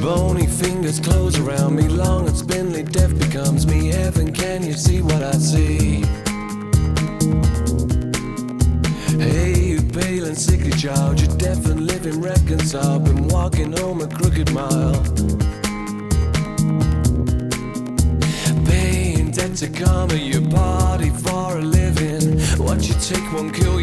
Bony fingers close around me, long and spindly, death becomes me. Heaven, can you see what I see? Hey, you pale and sickly child, you're deaf and living reconciled, been walking home a crooked mile. Paying debt to karma, you party for a living. What you take won't kill